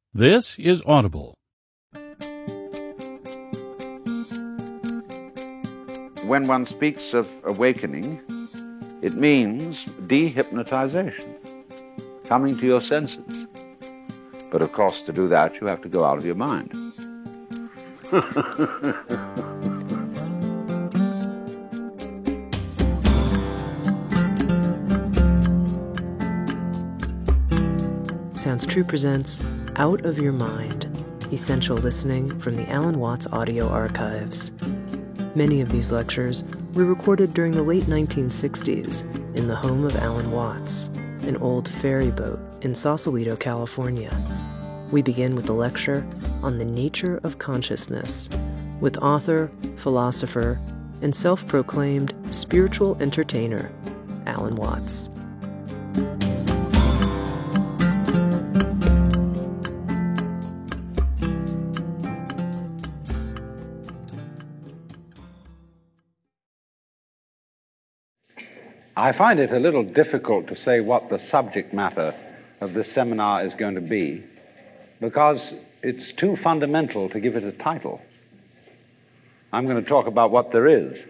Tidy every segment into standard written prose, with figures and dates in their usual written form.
This is Audible. When one speaks of awakening, it means dehypnotization, coming to your senses. But of course, to do that, you have to go out of your mind. Sounds True presents Out of Your Mind, essential listening from the Alan Watts audio archives. Many of these lectures were recorded during the late 1960s in the home of Alan Watts, an old ferry boat in Sausalito, California. We begin with a lecture on the nature of consciousness with author, philosopher, and self-proclaimed spiritual entertainer, Alan Watts. I find it a little difficult to say what the subject matter of this seminar is going to be, because it's too fundamental to give it a title. I'm going to talk about what there is.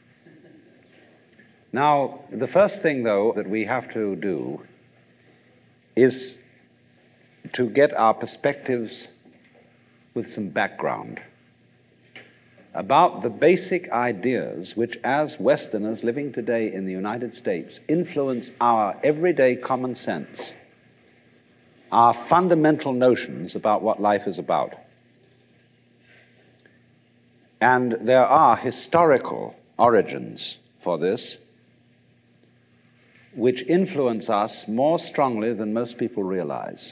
Now, the first thing, though, that we have to do is to get our perspectives with some background about the basic ideas which, as Westerners living today in the United States, influence our everyday common sense, our fundamental notions about what life is about. And there are historical origins for this which influence us more strongly than most people realize.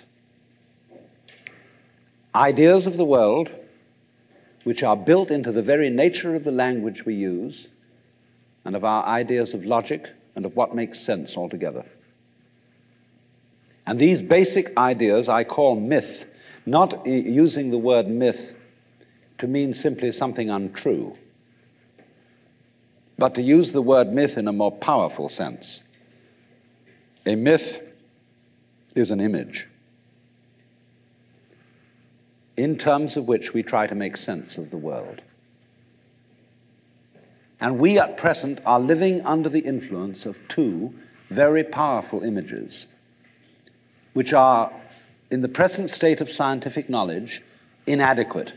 Ideas of the world which are built into the very nature of the language we use and of our ideas of logic and of what makes sense altogether. And these basic ideas I call myth, not using the word myth to mean simply something untrue, but to use the word myth in a more powerful sense. A myth is an image in terms of which we try to make sense of the world. And we at present are living under the influence of two very powerful images, which are, in the present state of scientific knowledge, inadequate.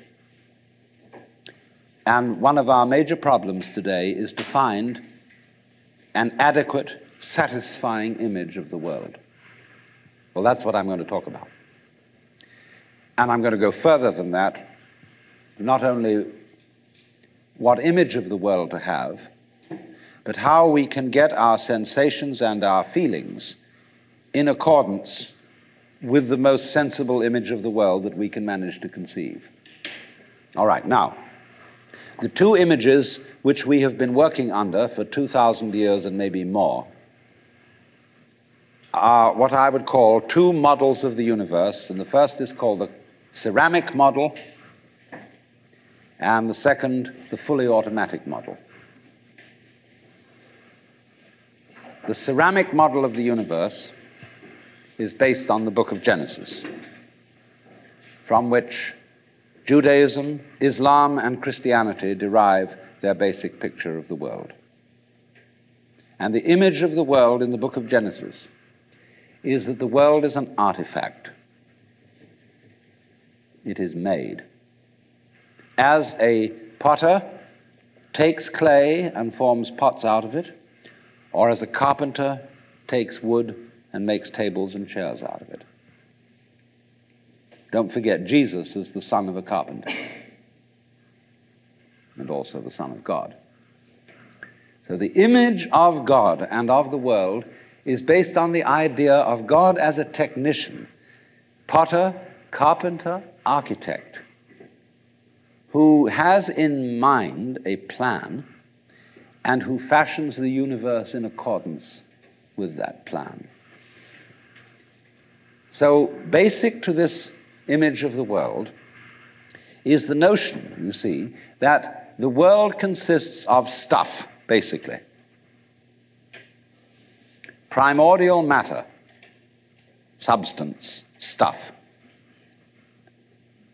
And one of our major problems today is to find an adequate, satisfying image of the world. Well, that's what I'm going to talk about. And I'm going to go further than that, not only what image of the world to have, but how we can get our sensations and our feelings in accordance with the most sensible image of the world that we can manage to conceive. All right, now, the two images which we have been working under for 2,000 years and maybe more are what I would call two models of the universe, and the first is called the ceramic model, and the second, the fully automatic model. The ceramic model of the universe is based on the book of Genesis, from which Judaism, Islam, and Christianity derive their basic picture of the world. And the image of the world in the book of Genesis is that the world is an artifact. It is made. As a potter takes clay and forms pots out of it, or as a carpenter takes wood and makes tables and chairs out of it. Don't forget, Jesus is the son of a carpenter and also the Son of God. So the image of God and of the world is based on the idea of God as a technician, potter, carpenter, architect, who has in mind a plan and who fashions the universe in accordance with that plan. So basic to this image of the world is the notion, you see, that the world consists of stuff, basically. Primordial matter, substance, stuff.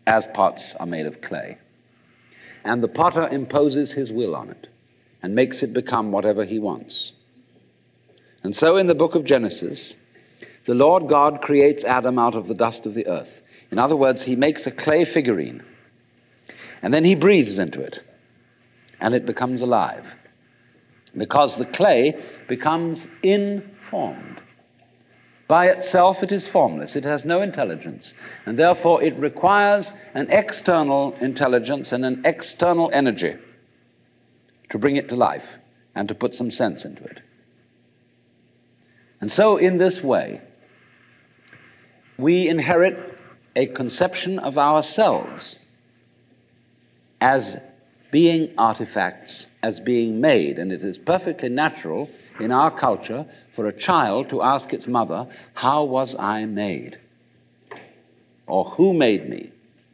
as pots are made of clay. And the potter imposes his will on it and makes it become whatever he wants. And so in the book of Genesis, the Lord God creates Adam out of the dust of the earth. In other words, he makes a clay figurine, and then he breathes into it, and it becomes alive. Because the clay becomes informed. By itself, it is formless. It has no intelligence. And therefore, it requires an external intelligence and an external energy to bring it to life and to put some sense into it. And so, in this way, we inherit a conception of ourselves as being artifacts, as being made. And it is perfectly natural in our culture for a child to ask its mother, "How was I made?" Or "Who made me?"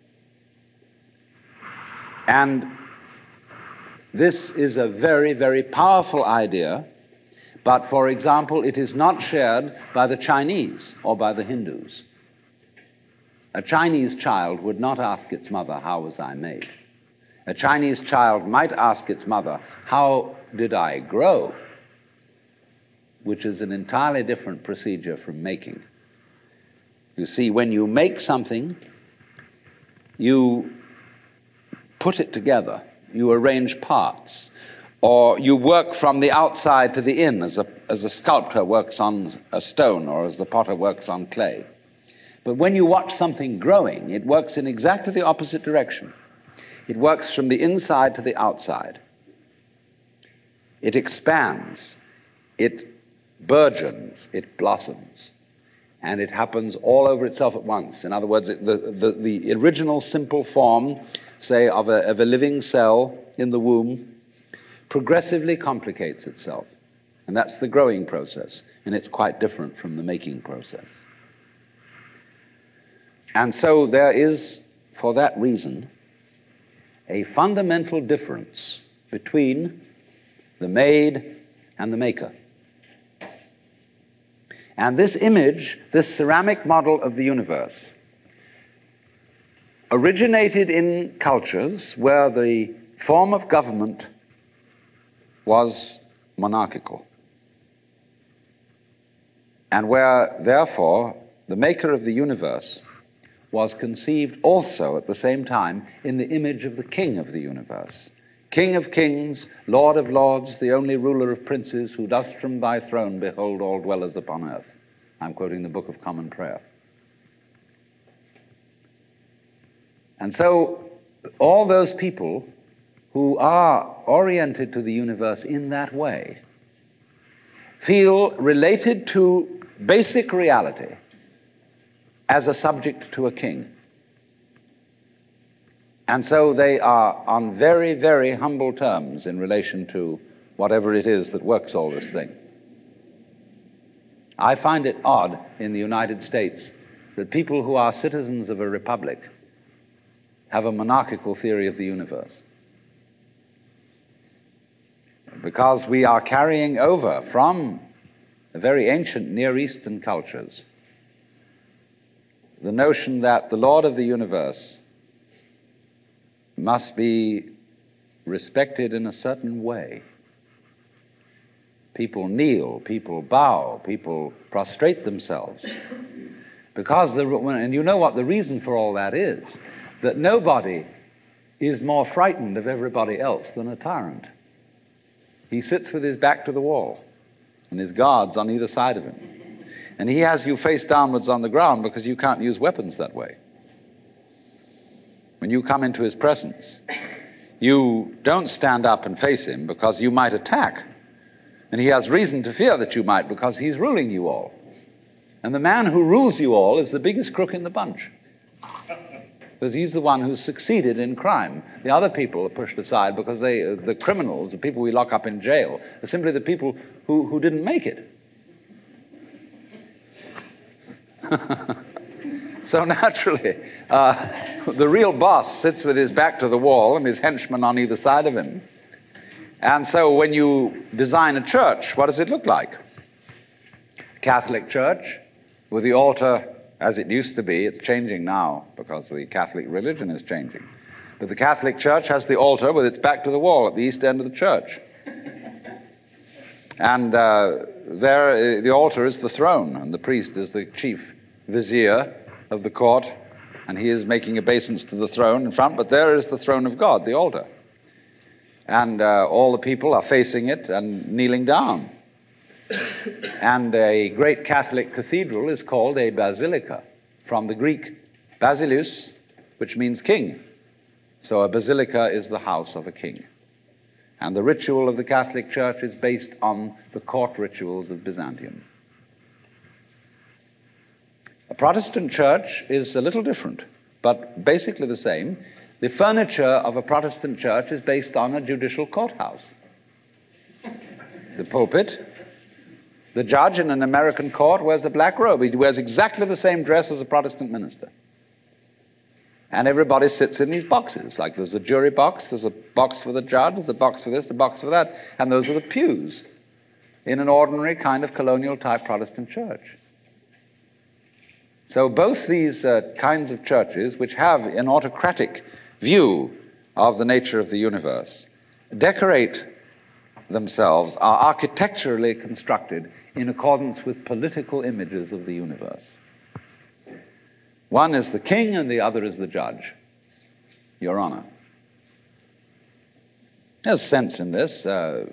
And this is a very, very powerful idea, but for example, it is not shared by the Chinese or by the Hindus. A Chinese child would not ask its mother, "How was I made?" A Chinese child might ask its mother, "How did I grow?" Which is an entirely different procedure from making. You see, when you make something, you put it together, you arrange parts, or you work from the outside to the in, as a sculptor works on a stone or as the potter works on clay. But when you watch something growing, it works in exactly the opposite direction. It works from the inside to the outside. It expands, it burgeons, it blossoms, and it happens all over itself at once. In other words, the original simple form, say, of a living cell in the womb, progressively complicates itself. And that's the growing process, and it's quite different from the making process. And so there is, for that reason, a fundamental difference between the made and the maker. And this image, this ceramic model of the universe, originated in cultures where the form of government was monarchical, and where, therefore, the maker of the universe was conceived also at the same time in the image of the king of the universe. King of kings, Lord of lords, the only ruler of princes, who dost from thy throne behold all dwellers upon earth. I'm quoting the Book of Common Prayer. And so all those people who are oriented to the universe in that way feel related to basic reality as a subject to a king. And so they are on very, very humble terms in relation to whatever it is that works all this thing. I find it odd in the United States that people who are citizens of a republic have a monarchical theory of the universe. Because we are carrying over from the very ancient Near Eastern cultures the notion that the Lord of the universe must be respected in a certain way. People kneel, people bow, people prostrate themselves. Because, and you know what the reason for all that is, that nobody is more frightened of everybody else than a tyrant. He sits with his back to the wall, and his guards on either side of him. And he has you face downwards on the ground because you can't use weapons that way. When you come into his presence, you don't stand up and face him because you might attack. And he has reason to fear that you might, because he's ruling you all. And the man who rules you all is the biggest crook in the bunch, because he's the one who's succeeded in crime. The other people are pushed aside because the criminals, the people we lock up in jail, are simply the people who didn't make it. So naturally, the real boss sits with his back to the wall and his henchmen on either side of him. And so when you design a church, what does it look like? A Catholic church with the altar as it used to be. It's changing now because the Catholic religion is changing. But the Catholic Church has the altar with its back to the wall at the east end of the church. And there, the altar is the throne, and the priest is the chief vizier of the court, and he is making obeisance to the throne in front, but there is the throne of God, the altar. And all the people are facing it and kneeling down. And a great Catholic cathedral is called a basilica, from the Greek basileus, which means king. So a basilica is the house of a king. And the ritual of the Catholic Church is based on the court rituals of Byzantium. A Protestant church is a little different, but basically the same. The furniture of a Protestant church is based on a judicial courthouse. The pulpit. The judge in an American court wears a black robe. He wears exactly the same dress as a Protestant minister. And everybody sits in these boxes. Like there's a jury box, there's a box for the judge, there's a box for this, a box for that, and those are the pews in an ordinary kind of colonial-type Protestant church. So both these kinds of churches, which have an autocratic view of the nature of the universe, decorate themselves, are architecturally constructed in accordance with political images of the universe. One is the king and the other is the judge, Your Honor. There's sense in this.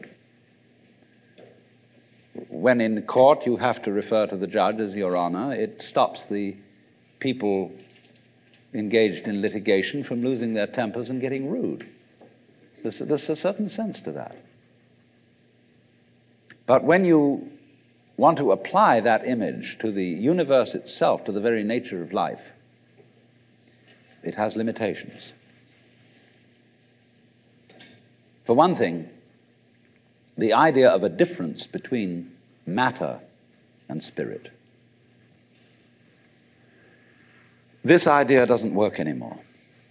When in court you have to refer to the judge as Your Honor, it stops the people engaged in litigation from losing their tempers and getting rude. There's a certain sense to that. But when you want to apply that image to the universe itself, to the very nature of life, it has limitations. For one thing, the idea of a difference between matter and spirit. This idea doesn't work anymore.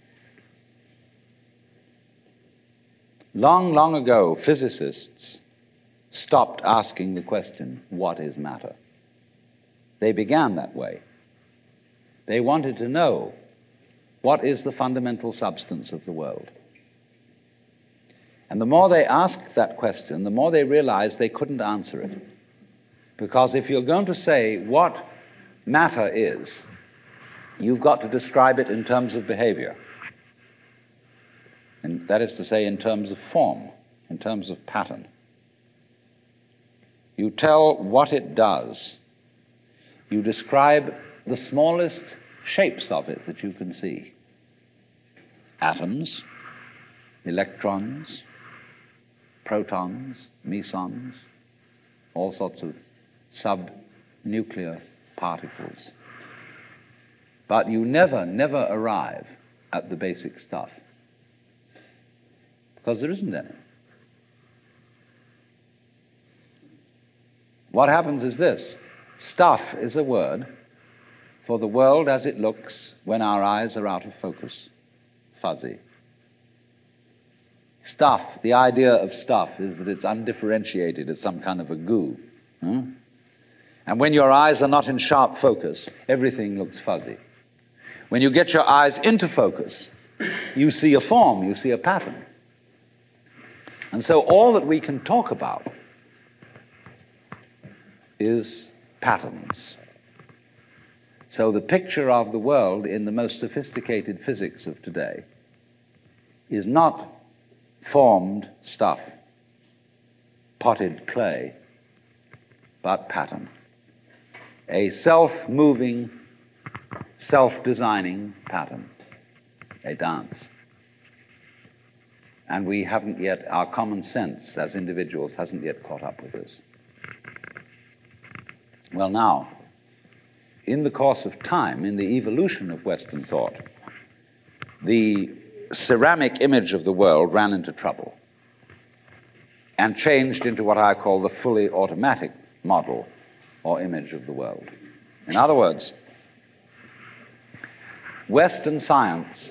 Long, long ago, physicists stopped asking the question, what is matter? They began that way. They wanted to know, what is the fundamental substance of the world? And the more they asked that question, the more they realized they couldn't answer it. Because if you're going to say what matter is, you've got to describe it in terms of behavior. And that is to say, in terms of form, in terms of pattern. You tell what it does. You describe the smallest shapes of it that you can see. Atoms, electrons, protons, mesons, all sorts of subnuclear particles. But you never arrive at the basic stuff, because there isn't any. What happens is this: stuff is a word for the world as it looks when our eyes are out of focus, fuzzy. Stuff, the idea of stuff is that it's undifferentiated, it's some kind of a goo. And when your eyes are not in sharp focus, everything looks fuzzy. When you get your eyes into focus, you see a form, you see a pattern. And so all that we can talk about is patterns. So the picture of the world in the most sophisticated physics of today is not formed stuff, potted clay, but pattern. A self-moving, self-designing pattern, a dance. And we haven't yet, our common sense as individuals hasn't yet caught up with this. Well, now, in the course of time, in the evolution of Western thought, the ceramic image of the world ran into trouble and changed into what I call the fully automatic model or image of the world. In other words, Western science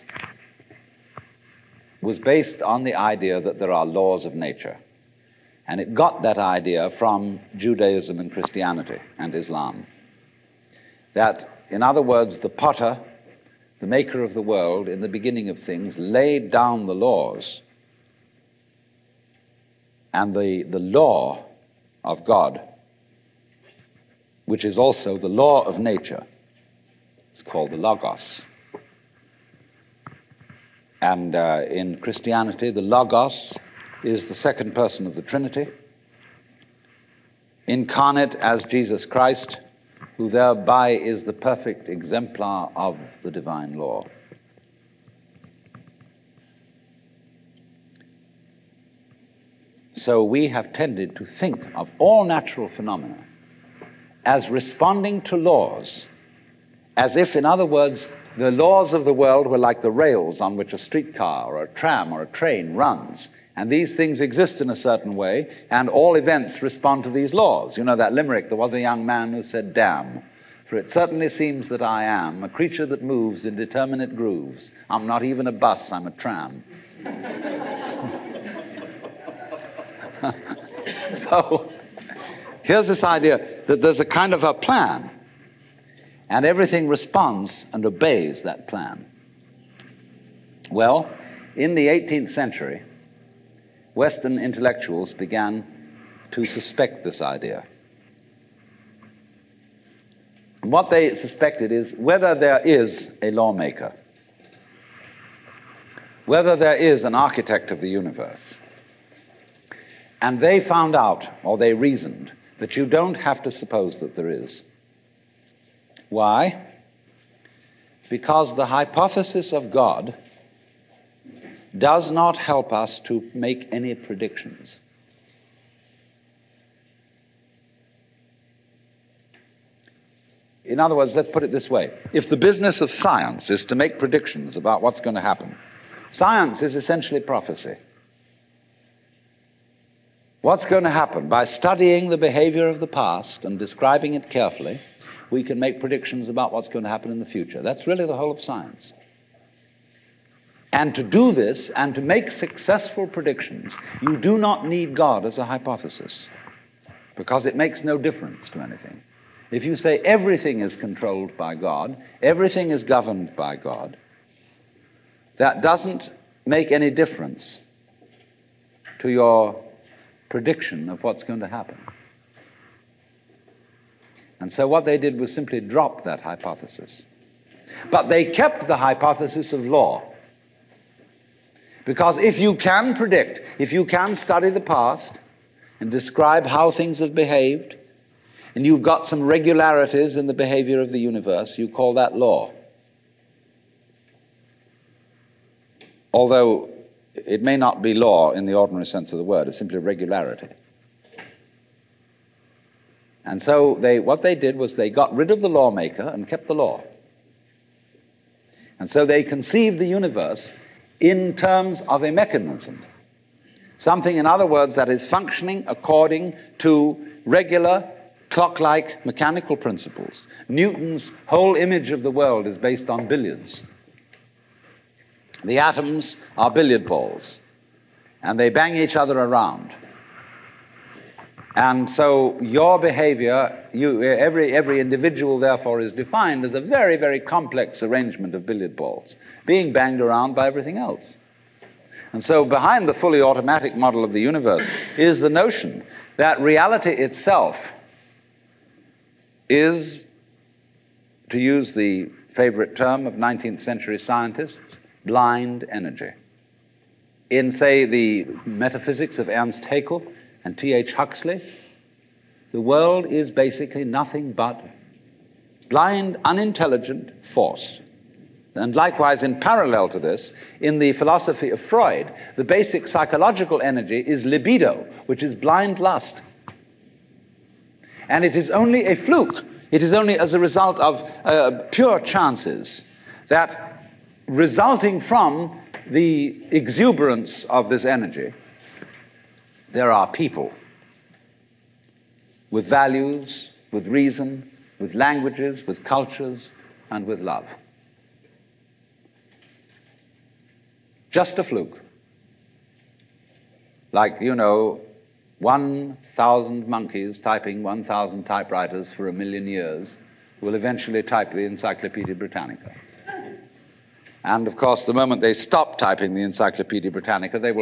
was based on the idea that there are laws of nature. And it got that idea from Judaism and Christianity and Islam. That In other words, the potter, the maker of the world, in the beginning of things, laid down the laws. And the law of God, which is also the law of nature, is called the Logos. And in Christianity, the Logos is the second person of the Trinity, incarnate as Jesus Christ, who thereby is the perfect exemplar of the divine law. So we have tended to think of all natural phenomena as responding to laws, as if, in other words, the laws of the world were like the rails on which a streetcar or a tram or a train runs. And these things exist in a certain way, and all events respond to these laws. You know that limerick, there was a young man who said, "Damn, for it certainly seems that I am a creature that moves in determinate grooves. I'm not even a bus, I'm a tram." So here's this idea that there's a kind of a plan, and everything responds and obeys that plan. Well, in the 18th century, Western intellectuals began to suspect this idea. And what they suspected is whether there is a lawmaker, whether there is an architect of the universe. And they found out, or they reasoned, that you don't have to suppose that there is. Why? Because the hypothesis of God does not help us to make any predictions. In other words, let's put it this way. If the business of science is to make predictions about what's going to happen, science is essentially prophecy. What's going to happen? By studying the behavior of the past and describing it carefully, we can make predictions about what's going to happen in the future. That's really the whole of science. And to do this, and to make successful predictions, you do not need God as a hypothesis, because it makes no difference to anything. If you say everything is controlled by God, everything is governed by God, that doesn't make any difference to your prediction of what's going to happen. And so what they did was simply drop that hypothesis. But they kept the hypothesis of law. Because if you can predict, if you can study the past and describe how things have behaved, and you've got some regularities in the behavior of the universe, you call that law. Although it may not be law in the ordinary sense of the word, it's simply regularity. And so what they did was they got rid of the lawmaker and kept the law. And so they conceived the universe in terms of a mechanism. Something, in other words, that is functioning according to regular, clock-like mechanical principles. Newton's whole image of the world is based on billiards. The atoms are billiard balls, and they bang each other around. And so your behavior, every individual, therefore, is defined as a very, very complex arrangement of billiard balls, being banged around by everything else. And so behind the fully automatic model of the universe is the notion that reality itself is, to use the favorite term of 19th century scientists, blind energy. In, say, the metaphysics of Ernst Haeckel and T.H. Huxley, the world is basically nothing but blind, unintelligent force. And likewise, in parallel to this, in the philosophy of Freud, the basic psychological energy is libido, which is blind lust. And it is only a fluke. It is only as a result of pure chances that, resulting from the exuberance of this energy, there are people with values, with reason, with languages, with cultures, and with love. Just a fluke. Like, 1,000 monkeys typing 1,000 typewriters for 1,000,000 years will eventually type the Encyclopedia Britannica. And of course, the moment they stop typing the Encyclopedia Britannica, they will